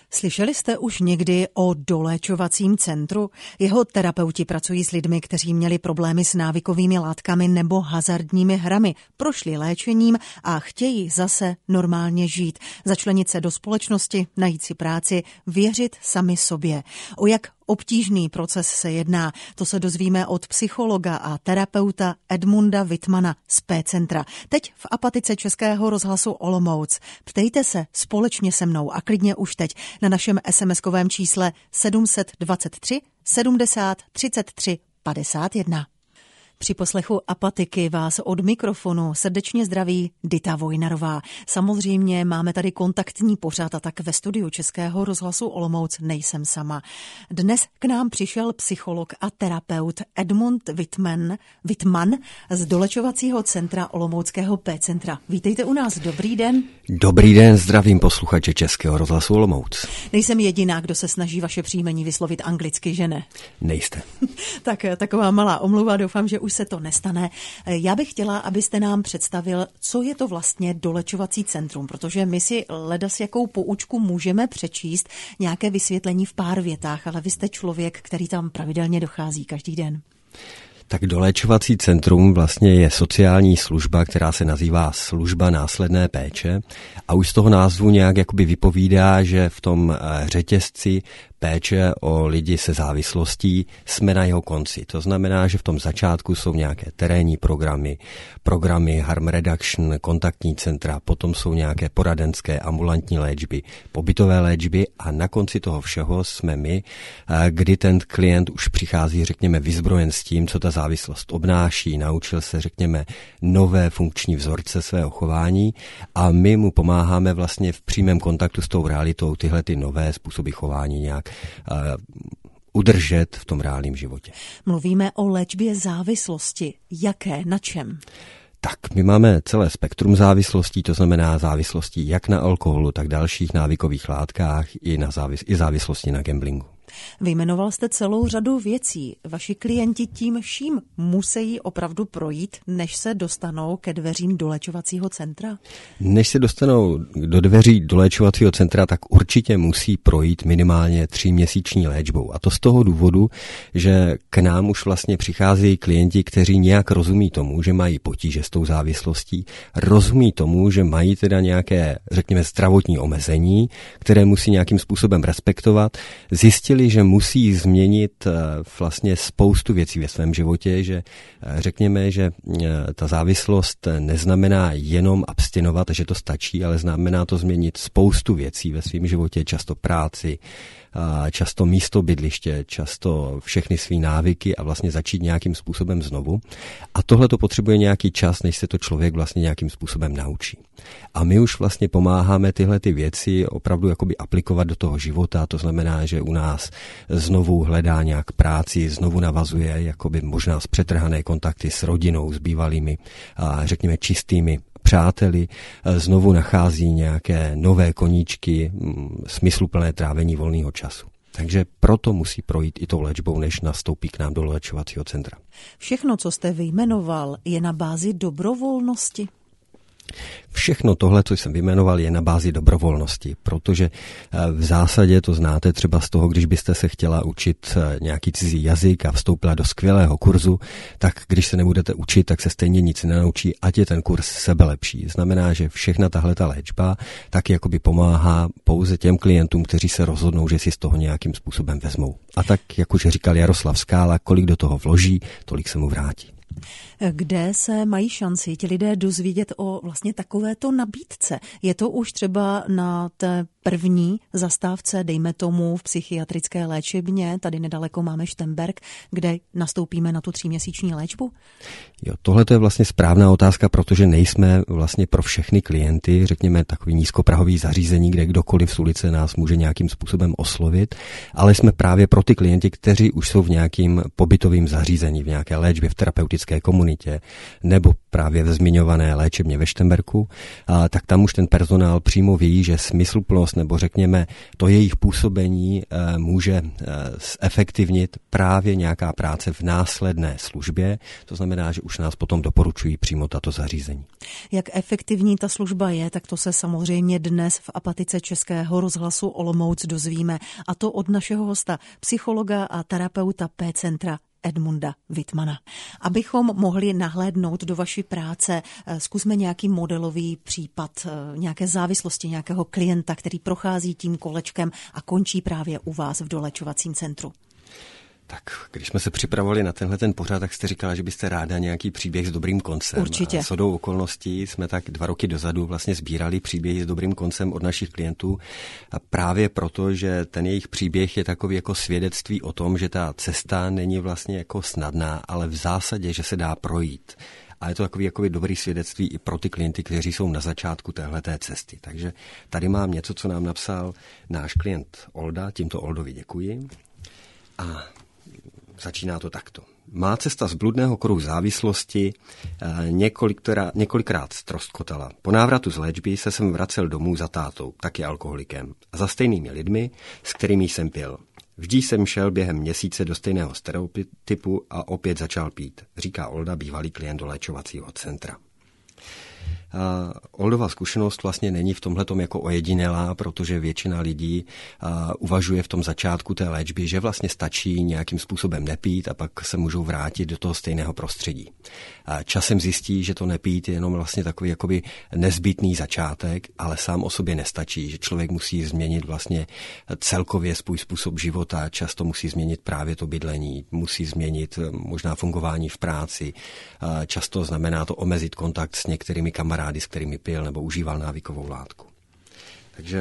Slyšeli jste už někdy o doléčovacím centru? Jeho terapeuti pracují s lidmi, kteří měli problémy s návykovými látkami nebo hazardními hrami, prošli léčením a chtějí zase normálně žít, začlenit se do společnosti, najít si práci, věřit sami sobě. O jak obtížný proces se jedná, to se dozvíme od psychologa a terapeuta Edmunda Wittmana z P-centra. Teď v apatice Českého rozhlasu Olomouc. Ptejte se společně se mnou a klidně už teď na našem SMS-kovém čísle 723 70 33 51. Při poslechu Apatiky vás od mikrofonu srdečně zdraví Dita Vojnarová. Samozřejmě máme tady kontaktní pořad a tak ve studiu Českého rozhlasu Olomouc nejsem sama. Dnes k nám přišel psycholog a terapeut Edmund Wittman z dolečovacího centra Olomouckého P-centra. Vítejte u nás, dobrý den. Dobrý den, zdravím posluchače Českého rozhlasu Olomouc. Nejsem jediná, kdo se snaží vaše příjmení vyslovit anglicky, že ne? Nejste. Tak taková malá omluva, doufám, že už se to nestane. Já bych chtěla, abyste nám představil, co je to vlastně dolečovací centrum, protože my si ledas jakou poučku můžeme přečíst, nějaké vysvětlení v pár větách, ale vy jste člověk, který tam pravidelně dochází každý den. Tak doléčovací centrum vlastně je sociální služba, která se nazývá služba následné péče a už z toho názvu nějak jakoby vypovídá, že v tom řetězci péče o lidi se závislostí jsme na jeho konci. To znamená, že v tom začátku jsou nějaké terénní programy harm reduction, kontaktní centra, potom jsou nějaké poradenské ambulantní léčby, pobytové léčby a na konci toho všeho jsme my, kdy ten klient už přichází, řekněme, vyzbrojen s tím, co ta závislost obnáší, naučil se, řekněme, nové funkční vzorce svého chování a my mu pomáháme vlastně v přímém kontaktu s tou realitou tyhle ty nové způsoby chování nějak udržet v tom reálném životě. Mluvíme o léčbě závislosti. Jaké, na čem? Tak, my máme celé spektrum závislostí, to znamená závislostí jak na alkoholu, tak dalších návykových látkách i závislosti na gamblingu. Vyjmenoval jste celou řadu věcí. Vaši klienti tím vším musí opravdu projít, než se dostanou ke dveřím doléčovacího centra? Než se dostanou do dveří doléčovacího centra, tak určitě musí projít minimálně 3měsíční léčbou. A to z toho důvodu, že k nám už vlastně přicházejí klienti, kteří nějak rozumí tomu, že mají potíže s tou závislostí, rozumí tomu, že mají teda nějaké, řekněme, zdravotní omezení, které musí nějakým způsobem respektovat, zjistili, že musí změnit vlastně spoustu věcí ve svém životě, že řekněme, že ta závislost neznamená jenom abstinovat, že to stačí, ale znamená to změnit spoustu věcí ve svém životě, často práci, často místo bydliště, často všechny svý návyky a vlastně začít nějakým způsobem znovu. A tohle to potřebuje nějaký čas, než se to člověk vlastně nějakým způsobem naučí. A my už vlastně pomáháme tyhle ty věci opravdu jakoby aplikovat do toho života, to znamená, že u nás znovu hledá nějak práci, znovu navazuje jakoby možná zpřetrhané kontakty s rodinou, s bývalými, řekněme čistými přáteli, znovu nachází nějaké nové koníčky, smysluplné trávení volného času. Takže proto musí projít i tou léčbou, než nastoupí k nám do léčovacího centra. Všechno, co jste vyjmenoval, je na bázi dobrovolnosti? Všechno tohle, co jsem vyjmenoval, je na bázi dobrovolnosti, protože v zásadě to znáte třeba z toho, když byste se chtěla učit nějaký cizí jazyk a vstoupila do skvělého kurzu, tak když se nebudete učit, tak se stejně nic nenaučí, ať je ten kurz sebelepší. Znamená, že všechna tahleta léčba taky jakoby pomáhá pouze těm klientům, kteří se rozhodnou, že si z toho nějakým způsobem vezmou. A tak, jak už říkal Jaroslav Skála, kolik do toho vloží, tolik se mu vrátí. Kde se mají šanci ti lidé dozvědět o vlastně takovéto nabídce? Je to už třeba na té první zastávce, dejme tomu v psychiatrické léčebně, tady nedaleko máme Štemberk, kde nastoupíme na tu 3měsíční léčbu? Jo, tohle to je vlastně správná otázka, protože nejsme vlastně pro všechny klienty, řekněme takový nízkoprahový zařízení, kde kdokoliv z ulice nás může nějakým způsobem oslovit, ale jsme právě pro ty klienti, kteří už jsou v nějakým pobytovém zařízení, v nějaké léčbě, v terapeutické komunitě, komunitě nebo právě v zmiňované léčebně ve Šternberku, tak tam už ten personál přímo ví, že smysluplnost nebo řekněme to jejich působení může zefektivnit právě nějaká práce v následné službě. To znamená, že už nás potom doporučují přímo tato zařízení. Jak efektivní ta služba je, tak to se samozřejmě dnes v Apatice Českého rozhlasu Olomouc dozvíme. A to od našeho hosta, psychologa a terapeuta P-centra Edmunda Wittmana. Abychom mohli nahlédnout do vaší práce, zkusme nějaký modelový případ, nějaké závislosti, nějakého klienta, který prochází tím kolečkem a končí právě u vás v doléčovacím centru. Tak, když jsme se připravovali na tenhle ten pořad, tak jste říkala, že byste ráda nějaký příběh s dobrým koncem. Určitě. A shodou okolností jsme tak 2 roky dozadu vlastně sbírali příběhy s dobrým koncem od našich klientů. A právě proto, že ten jejich příběh je takový jako svědectví o tom, že ta cesta není vlastně jako snadná, ale v zásadě, že se dá projít. A je to takový dobrý svědectví i pro ty klienty, kteří jsou na začátku téhleté cesty. Takže tady mám něco, co nám napsal náš klient Olda. Tímto Oldovi děkuji. A začíná to takto. Má cesta z bludného kruhu závislosti několikrát ztroskotala. Po návratu z léčby se jsem vracel domů za tátou, taky alkoholikem, a za stejnými lidmi, s kterými jsem pil. Vždy jsem šel během měsíce do stejného stereotypu a opět začal pít, říká Olda, bývalý klient doléčovacího centra. Oldova zkušenost vlastně není v tomhletom jako ojedinělá, protože většina lidí uvažuje v tom začátku té léčby, že vlastně stačí nějakým způsobem nepít a pak se můžou vrátit do toho stejného prostředí. Časem zjistí, že to nepít je jenom vlastně takový jakoby nezbytný začátek, ale sám o sobě nestačí, že člověk musí změnit vlastně celkově svůj způsob života, často musí změnit právě to bydlení, musí změnit možná fungování v práci, často znamená to omezit kontakt s některými kamarády, s kterými pil nebo užíval návykovou látku. Takže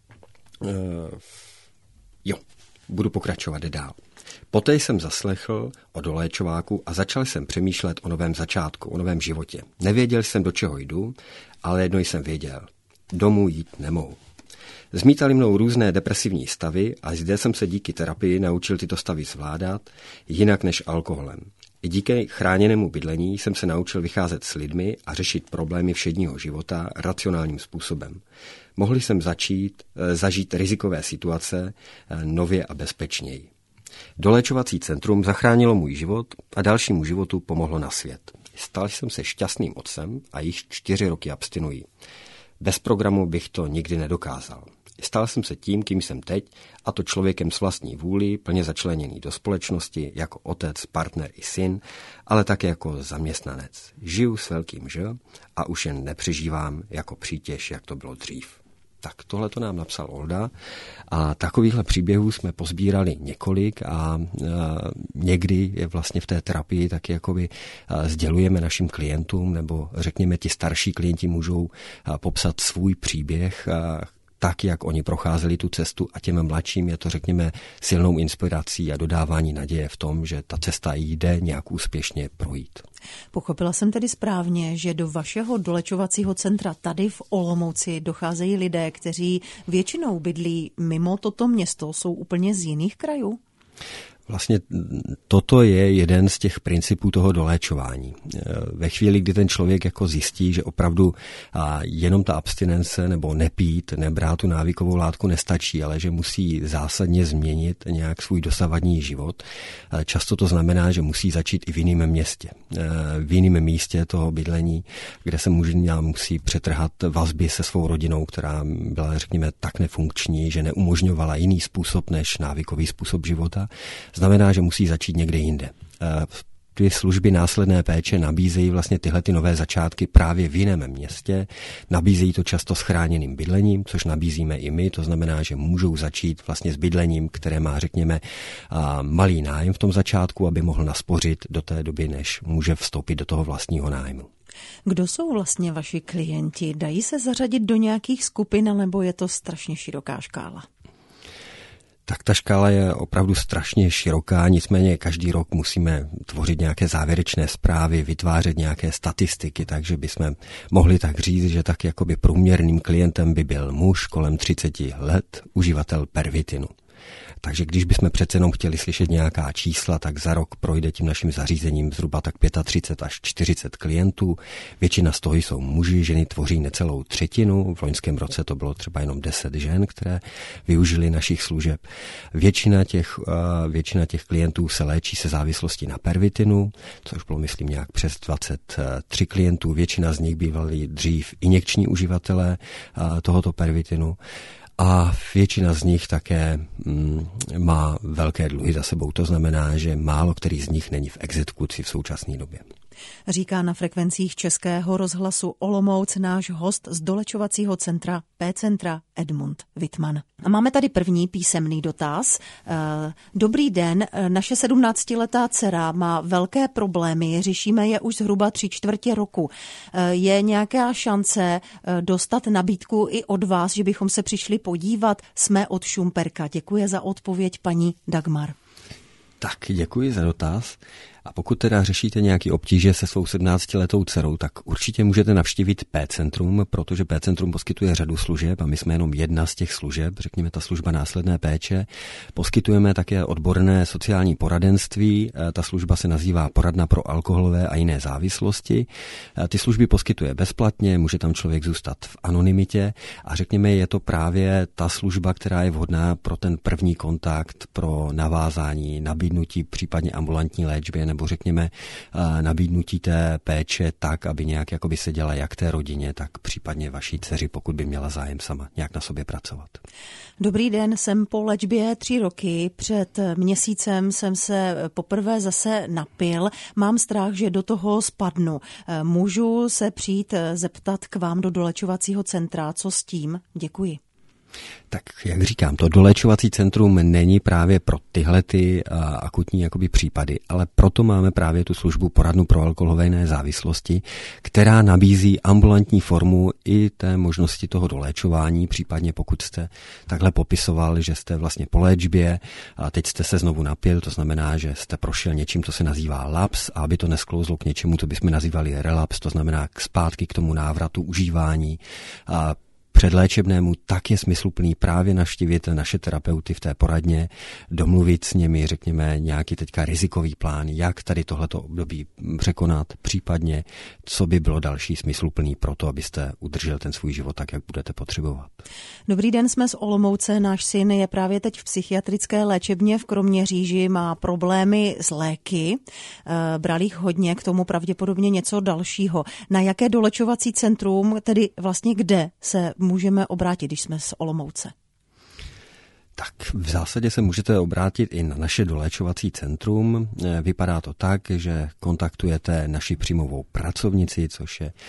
budu pokračovat dál. Poté jsem zaslechl o doléčováku a začal jsem přemýšlet o novém začátku, o novém životě. Nevěděl jsem, do čeho jdu, ale jedno jsem věděl. Domů jít nemohu. Zmítali mnou různé depresivní stavy a zde jsem se díky terapii naučil tyto stavy zvládat jinak než alkoholem. I díky chráněnému bydlení jsem se naučil vycházet s lidmi a řešit problémy všedního života racionálním způsobem. Mohl jsem zažít rizikové situace nově a bezpečněji. Doléčovací centrum zachránilo můj život a dalšímu životu pomohlo na svět. Stal jsem se šťastným otcem a již 4 roky abstinuji. Bez programu bych to nikdy nedokázal. Stal jsem se tím, kým jsem teď, a to člověkem s vlastní vůli, plně začleněný do společnosti, jako otec, partner i syn, ale také jako zaměstnanec. Žiju s velkým Ž a už jen nepřežívám jako přítěž, jak to bylo dřív. Tak tohle to nám napsal Olda a takovýchhle příběhů jsme pozbírali několik a někdy je vlastně v té terapii taky jakoby sdělujeme našim klientům, nebo řekněme ti starší klienti můžou popsat svůj příběh tak, jak oni procházeli tu cestu, a těm mladším je to, řekněme, silnou inspirací a dodávání naděje v tom, že ta cesta jde nějak úspěšně projít. Pochopila jsem tedy správně, že do vašeho doléčovacího centra tady v Olomouci docházejí lidé, kteří většinou bydlí mimo toto město, jsou úplně z jiných krajů? Vlastně toto je jeden z těch principů toho doléčování. Ve chvíli, kdy ten člověk jako zjistí, že opravdu jenom ta abstinence nebo nepít, nebrát tu návykovou látku nestačí, ale že musí zásadně změnit nějak svůj dosavadní život. Často to znamená, že musí začít i v jiném městě. V jiném místě toho bydlení, kde se musí přetrhat vazby se svou rodinou, která byla, řekněme, tak nefunkční, že neumožňovala jiný způsob než návykový způsob života. Znamená, že musí začít někde jinde. Ty služby následné péče nabízejí vlastně tyhle ty nové začátky právě v jiném městě. Nabízejí to často s chráněným bydlením, což nabízíme i my. To znamená, že můžou začít vlastně s bydlením, které má, řekněme, malý nájem v tom začátku, aby mohl naspořit do té doby, než může vstoupit do toho vlastního nájmu. Kdo jsou vlastně vaši klienti? Dají se zařadit do nějakých skupin, nebo je to strašně široká škála? Tak ta škála je opravdu strašně široká, nicméně každý rok musíme tvořit nějaké závěrečné zprávy, vytvářet nějaké statistiky, takže bychom mohli tak říct, že tak jakoby průměrným klientem by byl muž kolem 30 let, uživatel pervitinu. Takže když bychom přece jenom chtěli slyšet nějaká čísla, tak za rok projde tím naším zařízením zhruba tak 35 až 40 klientů. Většina z toho jsou muži, ženy tvoří necelou třetinu. V loňském roce to bylo třeba jenom 10 žen, které využili našich služeb. Většina těch klientů se léčí se závislostí na pervitinu, což bylo, myslím, nějak přes 23 klientů. Většina z nich bývali dřív injekční uživatelé tohoto pervitinu. A většina z nich také má velké dluhy za sebou. To znamená, že málo který z nich není v exekuci v současné době. Říká na frekvencích Českého rozhlasu Olomouc náš host z dolečovacího centra P-centra Edmund Wittmann. A máme tady první písemný dotaz. Dobrý den, naše 17letá dcera má velké problémy, řešíme je už zhruba 3/4 roku. Je nějaká šance dostat nabídku i od vás, že bychom se přišli podívat? Jsme od Šumperka. Děkuji za odpověď, paní Dagmar. Tak, děkuji za dotaz. A pokud teda řešíte nějaké obtíže se svou 17letou dcerou, tak určitě můžete navštívit P-centrum, protože P-centrum poskytuje řadu služeb a my jsme jenom jedna z těch služeb, řekněme ta služba následné péče. Poskytujeme také odborné sociální poradenství, ta služba se nazývá Poradna pro alkoholové a jiné závislosti. Ty služby poskytuje bezplatně, může tam člověk zůstat v anonymitě a řekněme, je to právě ta služba, která je vhodná pro ten první kontakt, pro navázání, nabídnutí případně ambulantní léčby nebo řekněme nabídnutí té péče tak, aby nějak jakoby seděla jak té rodině, tak případně vaší dceři, pokud by měla zájem sama nějak na sobě pracovat. Dobrý den, jsem po léčbě 3 roky. Před měsícem jsem se poprvé zase napil. Mám strach, že do toho spadnu. Můžu se přijít zeptat k vám do dolečovacího centra, co s tím? Děkuji. Tak jak říkám, to doléčovací centrum není právě pro tyhle ty akutní jakoby případy, ale proto máme právě tu službu Poradnu pro alkoholové jiné závislosti, která nabízí ambulantní formu i té možnosti toho doléčování, případně pokud jste takhle popisoval, že jste vlastně po léčbě a teď jste se znovu napil, to znamená, že jste prošel něčím, co se nazývá laps, a aby to nesklouzlo k něčemu, co bychom nazývali relaps, to znamená zpátky k tomu návratu užívání předléčebnému, tak je smysluplný právě navštívit naše terapeuty v té poradně, domluvit s nimi, řekněme, nějaký teďka rizikový plán, jak tady tohleto období překonat, případně co by bylo další smysluplný pro to, abyste udržel ten svůj život tak, jak budete potřebovat. Dobrý den, jsme z Olomouce, náš syn je právě teď v psychiatrické léčebně v Kroměříži, má problémy s léky, bral jich hodně, k tomu pravděpodobně něco dalšího. Na jaké dolečovací centrum, tedy vlastně kde se můžeme obrátit, když jsme z Olomouce? Tak v zásadě se můžete obrátit i na naše doléčovací centrum. Vypadá to tak, že kontaktujete naši příjmovou pracovnici, což je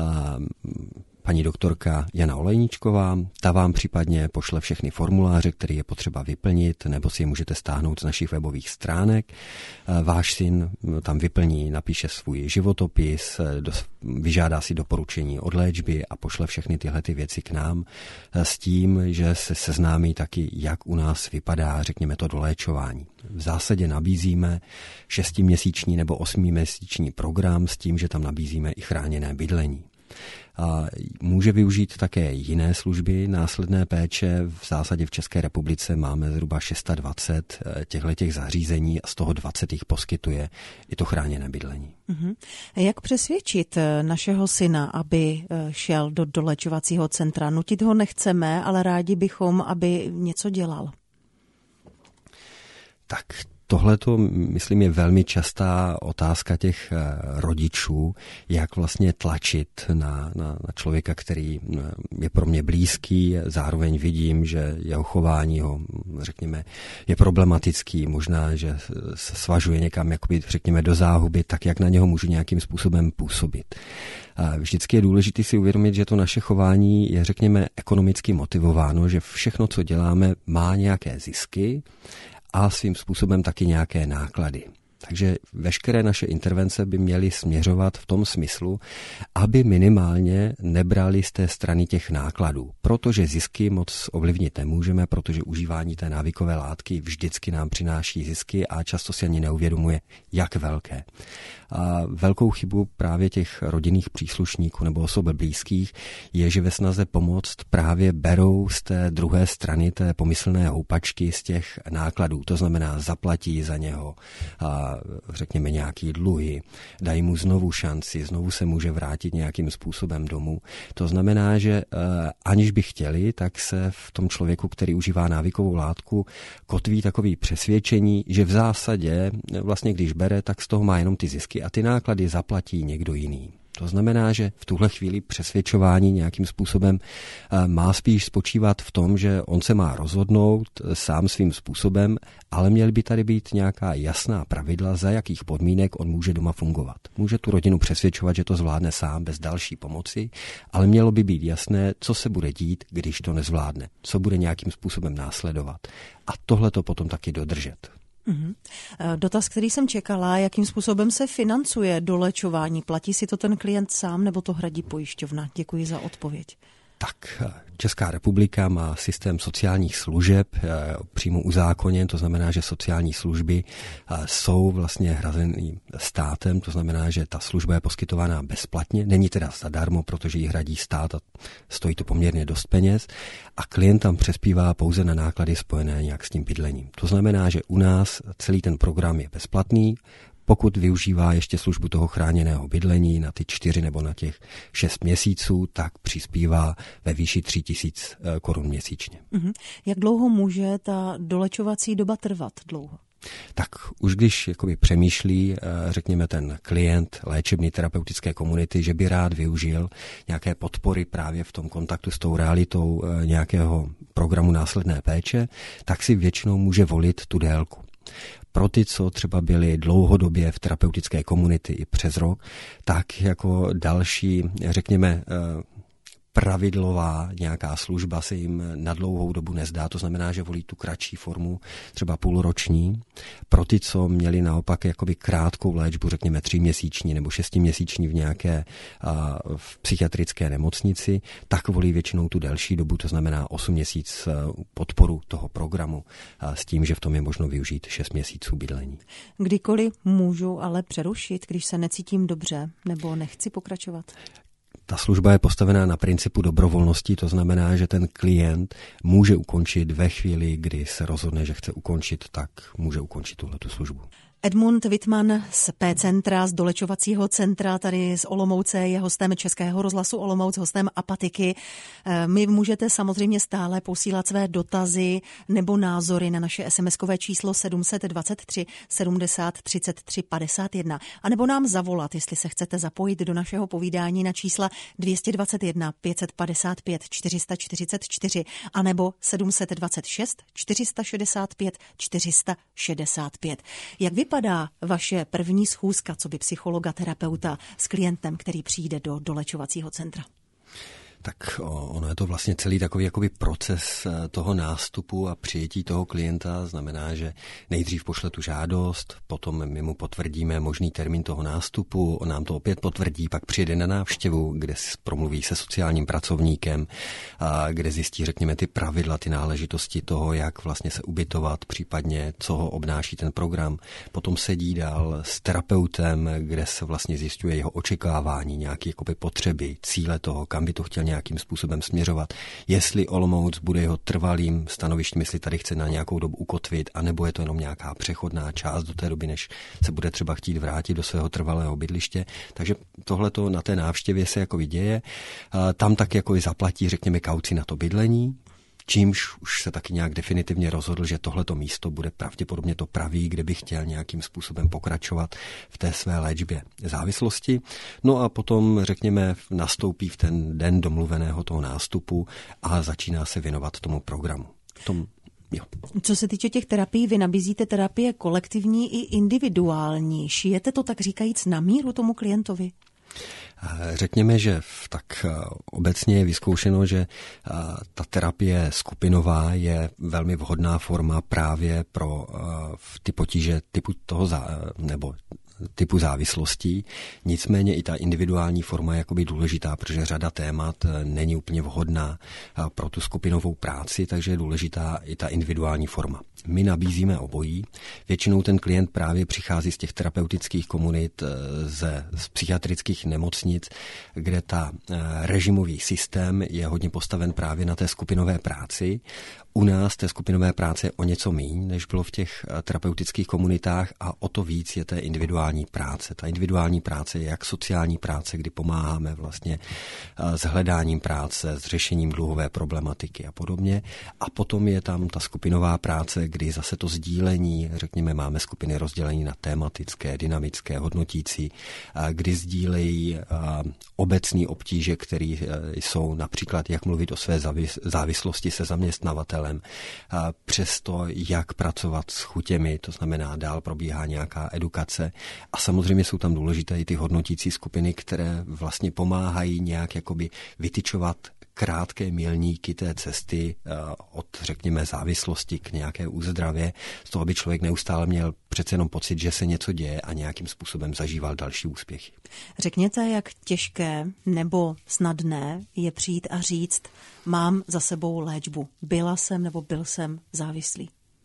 paní doktorka Jana Olejničková. Ta vám případně pošle všechny formuláře, které je potřeba vyplnit, nebo si je můžete stáhnout z našich webových stránek. Váš syn tam vyplní, napíše svůj životopis, vyžádá si doporučení od léčby a pošle všechny tyhle ty věci k nám s tím, že se seznámí taky, jak u nás vypadá, řekněme, to doléčování. V zásadě nabízíme 6měsíční nebo 8měsíční program s tím, že tam nabízíme i chráněné bydlení. A může využít také jiné služby následné péče. V zásadě v České republice máme zhruba 620 těchto zařízení a z toho 20 jich poskytuje i to chráněné bydlení. Jak přesvědčit našeho syna, aby šel do doléčovacího centra? Nutit ho nechceme, ale rádi bychom, aby něco dělal. Tak tohleto, myslím, je velmi častá otázka těch rodičů, jak vlastně tlačit na člověka, který je pro mě blízký, zároveň vidím, že jeho chování řekněme, je problematický, možná, že se svažuje někam, jakoby, řekněme, do záhuby, tak jak na něho můžu nějakým způsobem působit. Vždycky je důležité si uvědomit, že to naše chování je, řekněme, ekonomicky motivováno, že všechno, co děláme, má nějaké zisky a svým způsobem taky nějaké náklady. Takže veškeré naše intervence by měly směřovat v tom smyslu, aby minimálně nebrali z té strany těch nákladů. Protože zisky moc ovlivnit nemůžeme, protože užívání té návykové látky vždycky nám přináší zisky a často si ani neuvědomuje, jak velké. A velkou chybu právě těch rodinných příslušníků nebo osob blízkých je, že ve snaze pomoct právě berou z té druhé strany té pomyslné houpačky z těch nákladů. To znamená, zaplatí za něho řekněme nějaký dluhy, dají mu znovu šanci, znovu se může vrátit nějakým způsobem domů. To znamená, že aniž by chtěli, tak se v tom člověku, který užívá návykovou látku, kotví takový přesvědčení, že v zásadě vlastně když bere, tak z toho má jenom ty zisky a ty náklady zaplatí někdo jiný. To znamená, že v tuhle chvíli přesvědčování nějakým způsobem má spíš spočívat v tom, že on se má rozhodnout sám svým způsobem, ale měly by tady být nějaká jasná pravidla, za jakých podmínek on může doma fungovat. Může tu rodinu přesvědčovat, že to zvládne sám bez další pomoci, ale mělo by být jasné, co se bude dít, když to nezvládne, co bude nějakým způsobem následovat. A tohle to potom taky dodržet. Dotaz, který jsem čekala, jakým způsobem se financuje dolečování? Platí si to ten klient sám nebo to hradí pojišťovna? Děkuji za odpověď. Tak Česká republika má systém sociálních služeb přímo uzákoněn, to znamená, že sociální služby jsou vlastně hrazeny státem, to znamená, že ta služba je poskytovaná bezplatně, není teda zadarmo, protože ji hradí stát a stojí to poměrně dost peněz a klient tam přespívá pouze na náklady spojené nějak s tím bydlením. To znamená, že u nás celý ten program je bezplatný, pokud využívá ještě službu toho chráněného bydlení na ty 4 nebo na těch 6 měsíců, tak přispívá ve výši 3 000 korun měsíčně. Jak dlouho může ta dolečovací doba trvat? Dlouho? Tak už když jakoby přemýšlí, řekněme ten klient léčebné terapeutické komunity, že by rád využil nějaké podpory právě v tom kontaktu s tou realitou nějakého programu následné péče, tak si většinou může volit tu délku. Pro ty, co třeba byli dlouhodobě v terapeutické komunity i přes rok, tak jako další, řekněme, pravidlová nějaká služba se jim na dlouhou dobu nezdá, to znamená, že volí tu kratší formu, třeba půlroční. Pro ty, co měli naopak jakoby krátkou léčbu, řekněme 3měsíční nebo 6měsíční v nějaké v psychiatrické nemocnici, tak volí většinou tu delší dobu, to znamená 8 měsíc podporu toho programu s tím, že v tom je možno využít 6 měsíců bydlení. Kdykoliv můžu ale přerušit, když se necítím dobře nebo nechci pokračovat? Ta služba je postavená na principu dobrovolnosti, to znamená, že ten klient může ukončit ve chvíli, kdy se rozhodne, že chce ukončit, tak může ukončit tuhletu službu. Edmund Wittmann z P-centra, z dolečovacího centra, tady z Olomouce, je hostem Českého rozhlasu Olomouc, hostem Apatiky. My můžete samozřejmě stále posílat své dotazy nebo názory na naše SMS-kové číslo 723 70 33 51, anebo nám zavolat, jestli se chcete zapojit do našeho povídání na čísla 221 555 444, anebo 726 465 465. Jak vypadá vaše první schůzka, co by psychologa, terapeuta s klientem, který přijde do dolečovacího centra? Tak ono je to vlastně celý takový jakoby proces toho nástupu a přijetí toho klienta. Znamená, že nejdřív pošle tu žádost, potom my mu potvrdíme možný termín toho nástupu, on nám to opět potvrdí, pak přijede na návštěvu, kde promluví se sociálním pracovníkem, kde zjistí, řekněme, ty pravidla, ty náležitosti toho, jak vlastně se ubytovat, případně co ho obnáší ten program. Potom sedí dál s terapeutem, kde se vlastně zjišťuje jeho očekávání, nějaké jakoby potřeby, cíle toho, kam by to chtěl nějakým způsobem směřovat. Jestli Olomouc bude jeho trvalým stanovištěm, jestli tady chce na nějakou dobu ukotvit, anebo je to jenom nějaká přechodná část do té doby, než se bude třeba chtít vrátit do svého trvalého bydliště. Takže tohleto na té návštěvě se jako děje. Tam tak jako zaplatí, řekněme, kauci na to bydlení, čímž už se taky nějak definitivně rozhodl, že tohleto místo bude pravděpodobně to pravý, kde by chtěl nějakým způsobem pokračovat v té své léčbě závislosti. No a potom, řekněme, nastoupí v ten den domluveného toho nástupu a začíná se věnovat tomu programu. Jo. Co se týče těch terapií, vy nabízíte terapie kolektivní i individuální. Šijete to tak říkajíc na míru tomu klientovi? Řekněme, že tak obecně je vyzkoušeno, že ta terapie skupinová je velmi vhodná forma právě pro ty potíže typu závislostí. Nicméně i ta individuální forma je jakoby důležitá, protože řada témat není úplně vhodná pro tu skupinovou práci, takže je důležitá i ta individuální forma. My nabízíme obojí. Většinou ten klient právě přichází z těch terapeutických komunit, z psychiatrických nemocnic, kde ta režimový systém je hodně postaven právě na té skupinové práci. U nás té skupinové práce je o něco míň, než bylo v těch terapeutických komunitách a o to víc je té individuální práce. Ta individuální práce je jak sociální práce, kdy pomáháme vlastně s hledáním práce, s řešením dluhové problematiky a podobně. A potom je tam ta skupinová práce, kdy zase to sdílení, řekněme, máme skupiny rozdělení na tematické, dynamické, hodnotící, kdy sdílejí obecné obtíže, které jsou například, jak mluvit o své závislosti se zaměstnavatelem, přes to, jak pracovat s chutěmi, to znamená, dál probíhá nějaká edukace a samozřejmě jsou tam důležité i ty hodnotící skupiny, které vlastně pomáhají nějak jakoby vytyčovat krátké milníky té cesty od, řekněme, závislosti k nějaké úzdravě, z toho, aby člověk neustále měl přece jenom pocit, že se něco děje a nějakým způsobem zažíval další úspěchy. Řekněte, jak těžké nebo snadné je přijít a říct, mám za sebou léčbu, byla jsem nebo byl jsem závislý.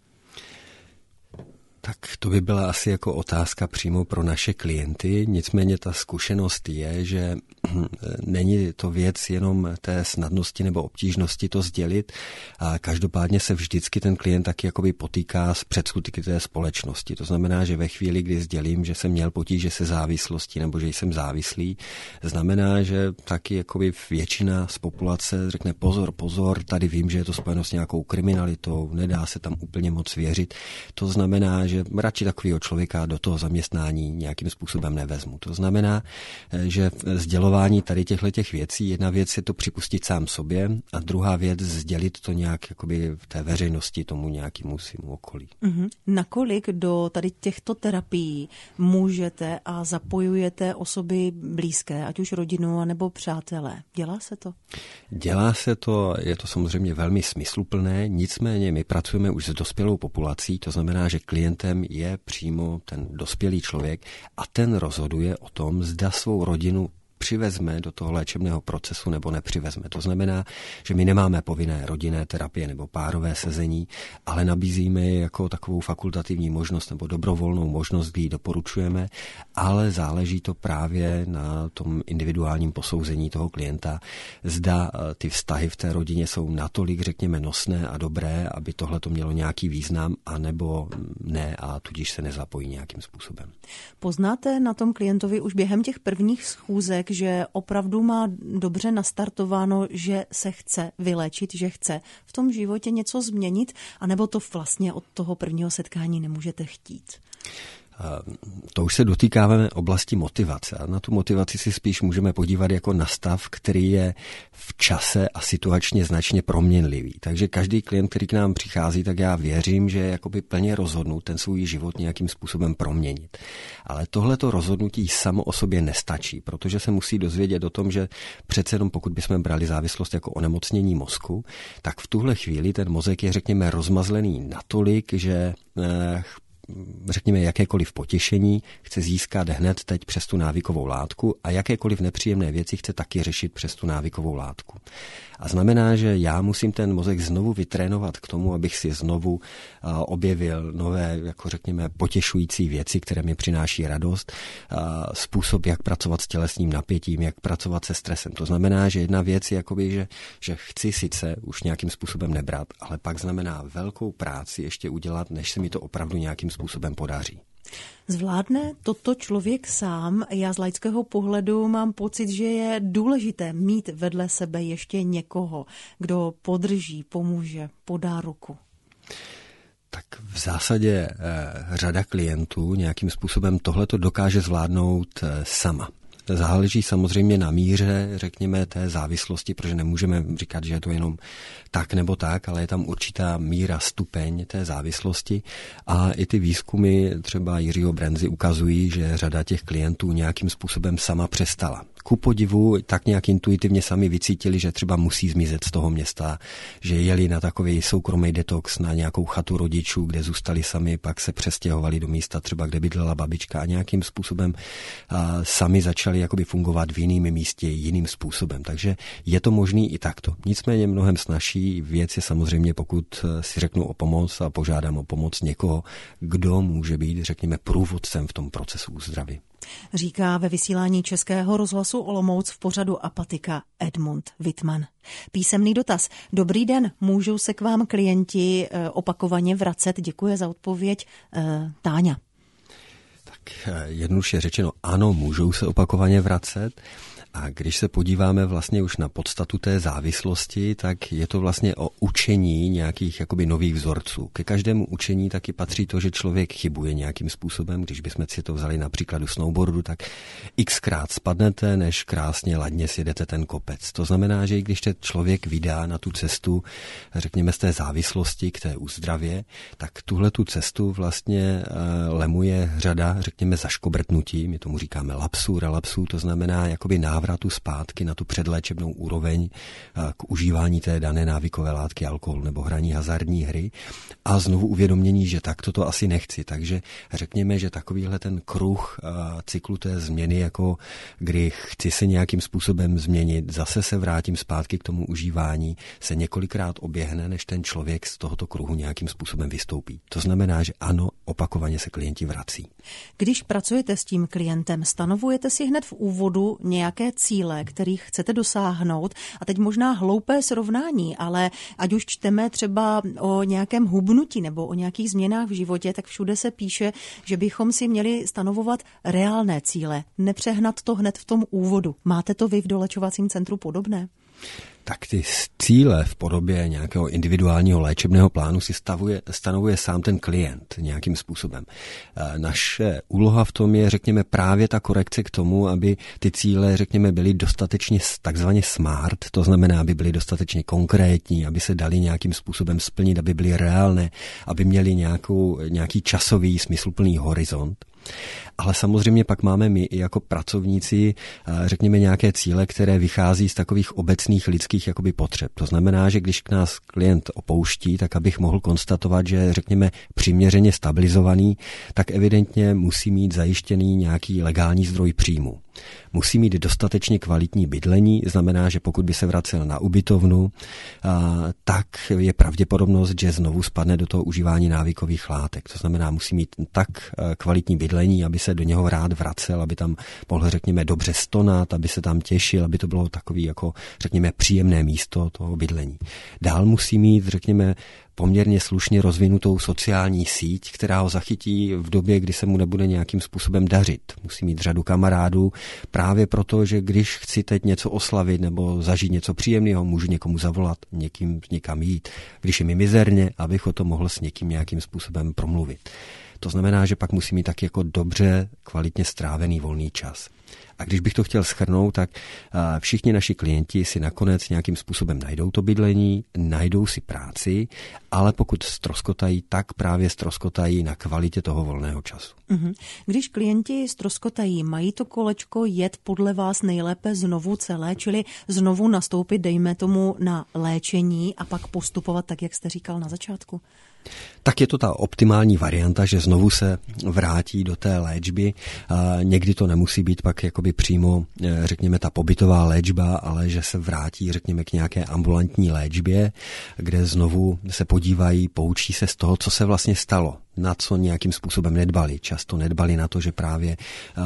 Tak to by byla asi jako otázka přímo pro naše klienty, nicméně ta zkušenost je, že není to věc jenom té snadnosti nebo obtížnosti to sdělit a každopádně se vždycky ten klient taky jakoby potýká s předsudky té společnosti. To znamená, že ve chvíli, kdy sdělím, že jsem měl potíže se závislostí nebo že jsem závislý, znamená, že taky jakoby většina z populace řekne pozor, tady vím, že je to spojeno s nějakou kriminalitou, nedá se tam úplně moc věřit. To znamená, že radši takového člověka do toho zaměstnání nějakým způsobem nevezmu. To znamená, že sdělování tady těchto věcí, jedna věc je to připustit sám sobě a druhá věc sdělit to nějak jakoby v té veřejnosti tomu nějakému svému okolí. Nakolik do tady těchto terapií můžete a zapojujete osoby blízké, ať už rodinu nebo přátelé? Dělá se to? Dělá se to, je to samozřejmě velmi smysluplné, nicméně my pracujeme už s dospělou populací, to znamená, že klientem je přímo ten dospělý člověk a ten rozhoduje o tom, zda svou rodinu přivezme do toho léčebného procesu nebo nepřivezme. To znamená, že my nemáme povinné rodinné terapie nebo párové sezení, ale nabízíme je jako takovou fakultativní možnost nebo dobrovolnou možnost, kdy ji doporučujeme, ale záleží to právě na tom individuálním posouzení toho klienta. Zda ty vztahy v té rodině jsou natolik, řekněme, nosné a dobré, aby tohle to mělo nějaký význam, anebo ne a tudíž se nezapojí nějakým způsobem. Poznáte na tom klientovi už během těch prvních schůzek, že opravdu má dobře nastartováno, že se chce vyléčit, že chce v tom životě něco změnit, anebo to vlastně od toho prvního setkání nemůžete chtít? To už se dotýkáme oblasti motivace. A na tu motivaci si spíš můžeme podívat jako na stav, který je v čase a situačně značně proměnlivý. Takže každý klient, který k nám přichází, tak já věřím, že je jakoby plně rozhodnut ten svůj život nějakým způsobem proměnit. Ale tohleto rozhodnutí samo o sobě nestačí, protože se musí dozvědět o tom, že přece jenom pokud bychom brali závislost jako onemocnění mozku, tak v tuhle chvíli ten mozek je, řekněme, rozmazlený natolik, že řekněme, jakékoliv potěšení chce získat hned teď přes tu návykovou látku a jakékoliv nepříjemné věci chce taky řešit přes tu návykovou látku. A znamená, že já musím ten mozek znovu vytrénovat k tomu, abych si znovu objevil nové, jako řekněme, potěšující věci, které mi přináší radost, způsob, jak pracovat s tělesným napětím, jak pracovat se stresem. To znamená, že jedna věc je jakoby, že chci sice už nějakým způsobem nebrat, ale pak znamená velkou práci ještě udělat, než se mi to opravdu nějakým způsobem podaří. Zvládne toto člověk sám? Já z laického pohledu mám pocit, že je důležité mít vedle sebe ještě někoho, kdo podrží, pomůže, podá ruku. Tak v zásadě řada klientů nějakým způsobem tohleto dokáže zvládnout sama. záleží samozřejmě na míře, řekněme, té závislosti, protože nemůžeme říkat, že je to jenom tak nebo tak, ale je tam určitá míra, stupeň té závislosti a i ty výzkumy třeba Jiřího Brenzy ukazují, že řada těch klientů nějakým způsobem sama přestala. Ku podivu tak nějak intuitivně sami vycítili, že třeba musí zmizet z toho města, že jeli na takový soukromý detox na nějakou chatu rodičů, kde zůstali sami, pak se přestěhovali do místa třeba, kde bydlela babička a nějakým způsobem sami začali jakoby fungovat v jiném místě, jiným způsobem. Takže je to možný i takto. Nicméně mnohem snazší věc je samozřejmě, pokud si řeknu o pomoc a požádám o pomoc někoho, kdo může být, řekněme, průvodcem v tom procesu uzdraví. Říká ve vysílání Českého rozhlasu Olomouc v pořadu Apatika Edmund Wittmann. Písemný dotaz. Dobrý den, můžou se k vám klienti opakovaně vracet? Děkuji za odpověď. Táňa. Tak jednoduše řečeno, ano, můžou se opakovaně vracet. A když se podíváme vlastně už na podstatu té závislosti, tak je to vlastně o učení nějakých jakoby nových vzorců. Ke každému učení taky patří to, že člověk chybuje nějakým způsobem. Když bychom si to vzali na příkladu snowboardu, tak xkrát spadnete, než krásně ladně sjedete ten kopec. To znamená, že i když ten člověk vydá na tu cestu, řekněme z té závislosti k té úzdravě, tak tuhle tu cestu vlastně lemuje řada, řekněme, zaškobrtnutí. My tomu říkáme lapsů, relapsů, to znamená jakoby návratu zpátky na tu předléčebnou úroveň k užívání té dané návykové látky, alkohol nebo hraní hazardní hry a znovu uvědomění, že tak toto asi nechci. Takže řekněme, že takovýhle ten kruh cyklu té změny, jako kdy chci se nějakým způsobem změnit, zase se vrátím zpátky k tomu užívání, se několikrát oběhne, než ten člověk z tohoto kruhu nějakým způsobem vystoupí. To znamená, že ano, opakovaně se klienti vrací. Když pracujete s tím klientem, stanovujete si hned v úvodu nějaké cíle, kterých chcete dosáhnout. A teď možná hloupé srovnání, ale ať už čteme třeba o nějakém hubnutí nebo o nějakých změnách v životě, tak všude se píše, že bychom si měli stanovovat reálné cíle. Nepřehnat to hned v tom úvodu. Máte to vy v dolečovacím centru podobné? Tak ty cíle v podobě nějakého individuálního léčebného plánu si stanovuje sám ten klient nějakým způsobem. Naše úloha v tom je, řekněme, právě ta korekce k tomu, aby ty cíle, řekněme, byly dostatečně takzvaně smart, to znamená, aby byly dostatečně konkrétní, aby se dali nějakým způsobem splnit, aby byly reálné, aby měly nějaký časový smysluplný horizont. Ale samozřejmě pak máme my i jako pracovníci, řekněme, nějaké cíle, které vychází z takových obecných lidských jakoby potřeb. To znamená, že když k nás klient opouští, tak abych mohl konstatovat, že řekněme přiměřeně stabilizovaný, tak evidentně musí mít zajištěný nějaký legální zdroj příjmu. Musí mít dostatečně kvalitní bydlení, znamená, že pokud by se vracel na ubytovnu, tak je pravděpodobnost, že znovu spadne do toho užívání návykových látek. To znamená, musí mít tak kvalitní bydlení, aby se do něho rád vracel, aby tam mohl, řekněme, dobře stonat, aby se tam těšil, aby to bylo takový, jako, řekněme, příjemné místo toho bydlení. Dál musí mít, řekněme, poměrně slušně rozvinutou sociální síť, která ho zachytí v době, kdy se mu nebude nějakým způsobem dařit. Musí mít řadu kamarádů, právě proto, že když chci teď něco oslavit nebo zažít něco příjemného, můžu někomu zavolat, někam jít. Když je mi mizerně, abych o tom mohl s někým nějakým způsobem promluvit. To znamená, že pak musí mít tak jako dobře, kvalitně strávený volný čas. A když bych to chtěl shrnout, tak všichni naši klienti si nakonec nějakým způsobem najdou to bydlení, najdou si práci, ale pokud ztroskotají, tak právě ztroskotají na kvalitě toho volného času. Když klienti ztroskotají, mají to kolečko jet podle vás nejlépe znovu celé, čili znovu nastoupit, dejme tomu, na léčení a pak postupovat tak, jak jste říkal na začátku? Tak je to ta optimální varianta, že znovu se vrátí do té léčby. Někdy to nemusí být pak jakoby přímo, řekněme, ta pobytová léčba, ale že se vrátí, řekněme, k nějaké ambulantní léčbě, kde znovu se podívají, poučí se z toho, co se vlastně stalo, na co nějakým způsobem nedbali. Často nedbali na to, že právě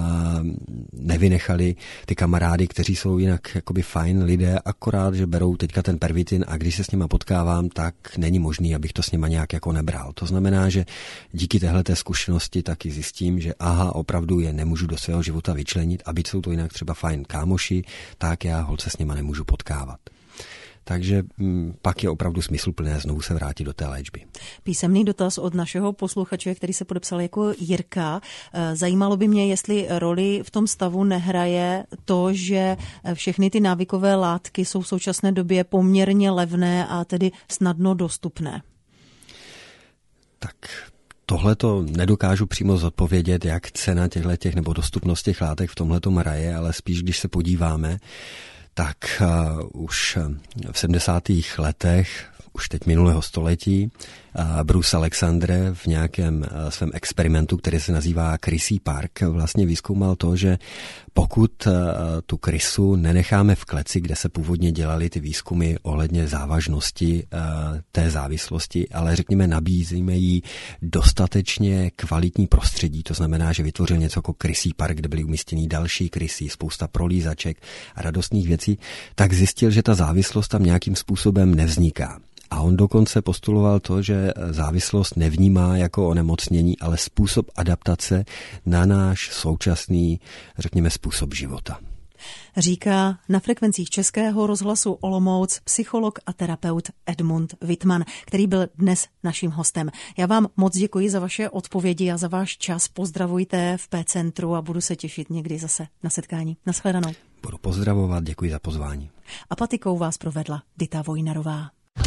nevynechali ty kamarády, kteří jsou jinak jakoby fajn lidé, akorát, že berou teďka ten pervitin a když se s nima potkávám, tak není možný, abych to s nima nějak jako nebral. To znamená, že díky téhleté zkušenosti taky zjistím, že opravdu je nemůžu do svého života vyčlenit a byť jsou to jinak třeba fajn kámoši, tak já holce s nima nemůžu potkávat. takže pak je opravdu smysluplné znovu se vrátit do té léčby. Písemný dotaz od našeho posluchače, který se podepsal jako Jirka. Zajímalo by mě, jestli roli v tom stavu nehraje to, že všechny ty návykové látky jsou v současné době poměrně levné a tedy snadno dostupné. Tak tohle to nedokážu přímo zodpovědět, jak cena těchto nebo dostupnost těch látek v tomhletom hraje, ale spíš, když se podíváme, tak už v 70. letech, už teď minulého století, Bruce Alexander v nějakém svém experimentu, který se nazývá Krysí park, vlastně vyzkoumal to, že pokud tu krysu nenecháme v kleci, kde se původně dělaly ty výzkumy ohledně závažnosti té závislosti, ale řekněme nabízíme jí dostatečně kvalitní prostředí, to znamená, že vytvořil něco jako Krysí park, kde byly umístěny další krysy, spousta prolízaček a radostných věcí, tak zjistil, že ta závislost tam nějakým způsobem nevzniká. A on dokonce postuloval to, že závislost nevnímá jako onemocnění, ale způsob adaptace na náš současný, řekněme, způsob života. Říká na frekvencích Českého rozhlasu Olomouc psycholog a terapeut Edmund Wittmann, který byl dnes naším hostem. Já vám moc děkuji za vaše odpovědi a za váš čas. Pozdravujte v P-centru a budu se těšit někdy zase na setkání. Nashledanou. Budu pozdravovat, děkuji za pozvání. A patikou vás provedla Dita Vojnarová.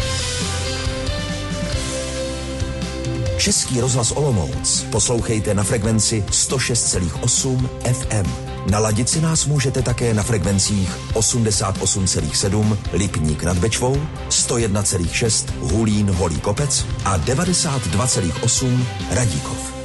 Český rozhlas Olomouc poslouchejte na frekvenci 106,8 FM. Naladit si nás můžete také na frekvencích 88,7 Lipník nad Bečvou, 101,6 Hulín Holý Kopec a 92,8 Radíkov.